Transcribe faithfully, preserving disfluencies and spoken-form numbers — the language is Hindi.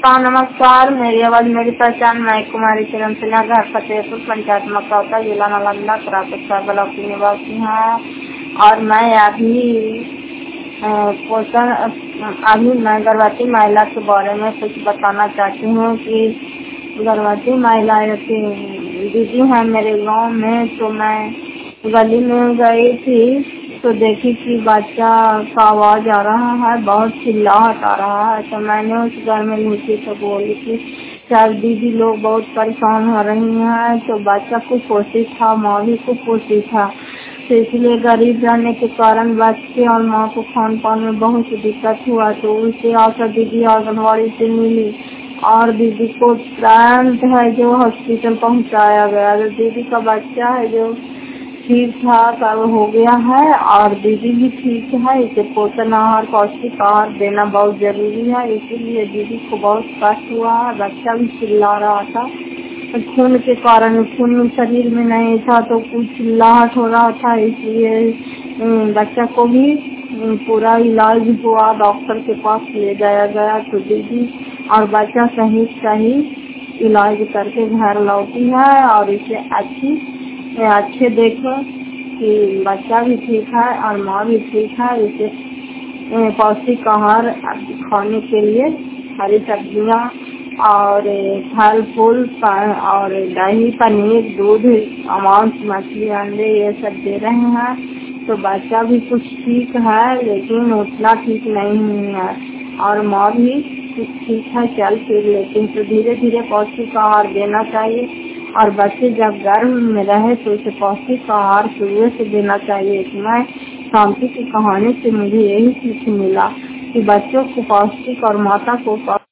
नमस्कार नमस्कार मेरी आवाज मेरी पहचान। मैं कुमारी चरण सिन्हा, घर फतेहपुर, पंचायत मकौता, जिला नालंदा, प्रातः ब्लॉक की निवासी हूँ। और मैं अभी पोषण अभी मैं गर्भवती महिला के बारे में कुछ बताना चाहती हूँ कि गर्भवती महिला दीदी है मेरे गांव में। तो मैं गली में गई थी तो देखी कि बच्चा का आवाज आ रहा है, बहुत चिल्लाहट आ रहा है। तो मैंने उस घर में घुसी तो बोली कि चार दीदी लोग बहुत परेशान हो रही हैं। तो बच्चा कुपोषित था, माँ भी कुपोषित था। तो इसलिए गरीब रहने के कारण बच्चे और माँ को खान पान में बहुत दिक्कत हुआ। तो उसे आकर दीदी आंगनबाड़ी से मिली और दीदी को तुरंत है जो हॉस्पिटल पहुंचाया गया। तो दीदी का बच्चा है जो ठीक ठाक अब हो गया है और दीदी भी ठीक है। इसे पोषण आहार पौष्टिक आहार देना बहुत जरूरी है। इसीलिए दीदी को बहुत कष्ट हुआ है। बच्चा भी चिल्ला रहा था, खून के कारण खून शरीर में नहीं था तो कुछ चिल्लाहट हो रहा था। इसलिए बच्चा को भी पूरा इलाज हुआ, डॉक्टर के पास ले जाया गया। तो दीदी और बच्चा सही सही इलाज करके घर लौटी है और इसे अच्छी अच्छे देखो कि बच्चा भी ठीक है और माँ भी ठीक है। इसे पौष्टिक आहार खाने के लिए हरी सब्जियाँ और फल फूल और दही पनीर दूध मांस मछली अंडे ये सब दे रहे हैं। तो बच्चा भी कुछ ठीक है लेकिन उतना ठीक नहीं है और माँ भी ठीक है, चल फिर। लेकिन तो धीरे धीरे पौष्टिक आहार देना चाहिए और बच्चे जब गर्भ में रहे तो उसे पौष्टिक आहार शुरू से देना चाहिए। मैं शांति की कहानी से मुझे यही सीख मिला कि बच्चों को पौष्टिक और माता को